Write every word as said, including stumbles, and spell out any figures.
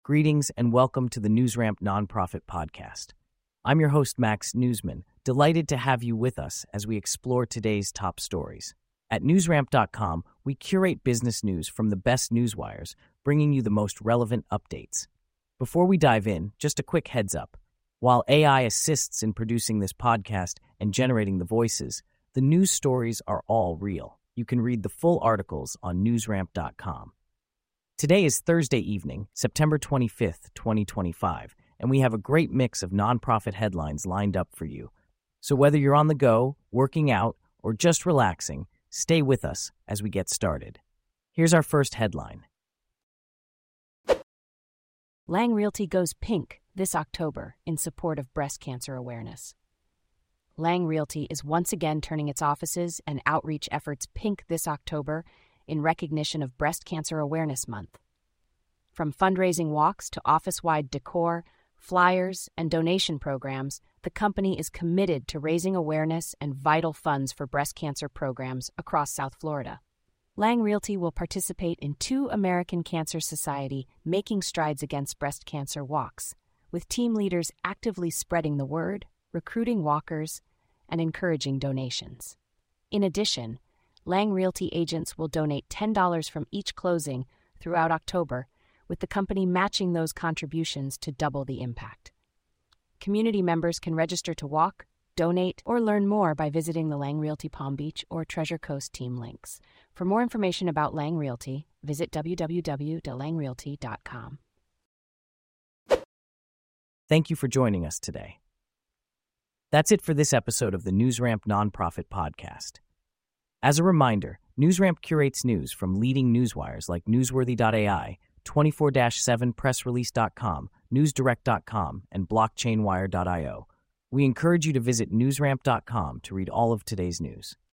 Greetings and welcome to the NewsRamp Nonprofit Podcast. I'm your host, Max Newsman, delighted to have you with us as we explore today's top stories. At newsramp dot com, we curate business news from the best newswires, bringing you the most relevant updates. Before we dive in, just a quick heads up. While A I assists in producing this podcast and generating the voices, the news stories are all real. You can read the full articles on newsramp dot com. Today is Thursday evening, September twenty-fifth, twenty twenty-five, and we have a great mix of nonprofit headlines lined up for you. So whether you're on the go, working out, or just relaxing, stay with us as we get started. Here's our first headline. Lang Realty goes pink this October in support of breast cancer awareness. Lang Realty is once again turning its offices and outreach efforts pink this October in recognition of Breast Cancer Awareness Month. From fundraising walks to office-wide decor, flyers, and donation programs, the company is committed to raising awareness and vital funds for breast cancer programs across South Florida. Lang Realty will participate in two American Cancer Society Making Strides Against Breast Cancer walks, with team leaders actively spreading the word, recruiting walkers, and encouraging donations. In addition, Lang Realty agents will donate ten dollars from each closing throughout October, with the company matching those contributions to double the impact. Community members can register to walk, donate, or learn more by visiting the Lang Realty Palm Beach or Treasure Coast team links. For more information about Lang Realty, visit w w w dot lang realty dot com. Thank you for joining us today. That's it for this episode of the NewsRamp Nonprofit Podcast. As a reminder, NewsRamp curates news from leading newswires like newsworthy dot a i, twenty-four seven press release dot com, newsdirect dot com, and blockchain wire dot io. We encourage you to visit newsramp dot com to read all of today's news.